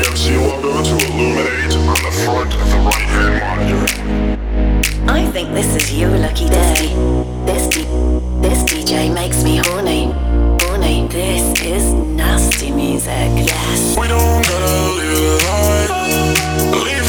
MC logo to illuminate on the front of the right-hand monitor. I think this is your lucky day. This DJ makes me horny. Horny. This is nasty music. Yes. We don't gotta leave it high.